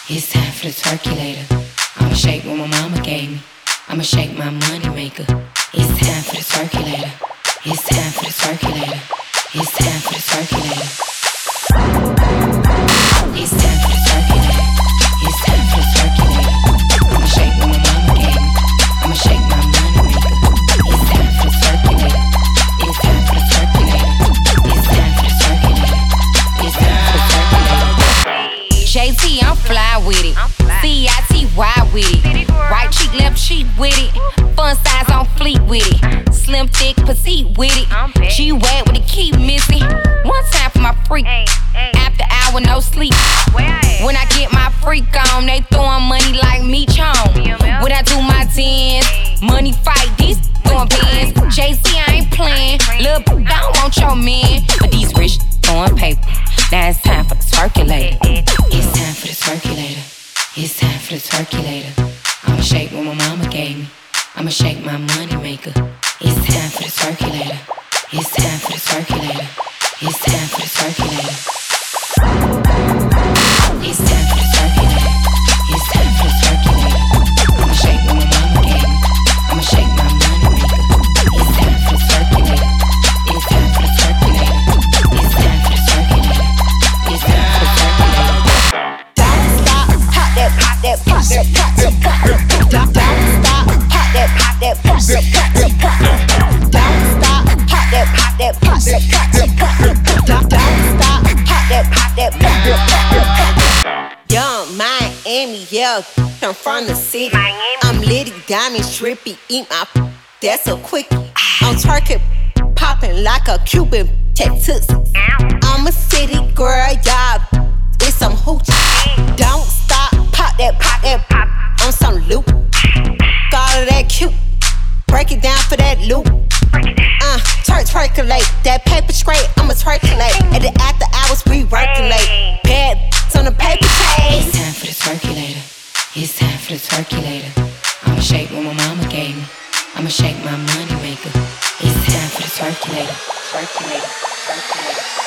It's time for the circulator. I'ma shake what my mama gave me. I'ma shake my money maker. It's time for the circulator. It's time for the circulator. It's time for the circulator. It's time for the circulator. It's time for the circulator. I'ma shake what my mama gave me. I'ma shake my money maker. It's time for the circulator. It's time for the circulator. It's time for the circulator. It's time for the circulator. JT, I'm fly with it. CITY with it. Right cheek, left cheek with it. Fun size on fleek with it. Slim, thick, petite with it. G-Wag with the key missing. One time for my freak. After hour, no sleep. When I get my freak on, they throwing money like me chon. When I do my dance, money fight, these throwing bands. JC, I ain't playing. Lil' I don't want your man. But these rich throwing paper. Now it's time for the circulator. It's time for the circulator. It's time for the circulator. I'ma shake what my mama gave me. I'ma shake my money maker. It's time for the circulator. It's time for the circulator. It's time for the circulator. It's time for the circulator. It's time for the circulator. I'ma shake what my mama gave me. I'ma shake my money maker. It's time for the circulator. It's time for the circulator. It's time for the circulator. It's time for the circulator. Don't stop, pop that, pop that, pop that, pop that, pop that. Don't stop, pop that, pop that, pop that, pop that, pop that. Don't stop, pop that, pop that, pop that, pop that, pop that. Don't stop, pop that, pop that, pop that, pop that, pop that. Young Miami, yeah, I'm from the city. I'm Liddy, diamond, trippy, eat my that's a quickie. I'm twerking, popping like a Cuban tattoos. I'm a city girl, y'all. It's some hoochie. Don't stop, pop that, pop on some loop. All of that cute, break it down for that loop. Twerkulate, that paper straight, I'ma twerkulate. At the after hours, we working late. Bad on the paper chase. It's time for the circulator. It's time for the circulator. I'ma shake what my mama gave me. I'ma shake my money maker. It's time for the circulator. Circulator. Circulator.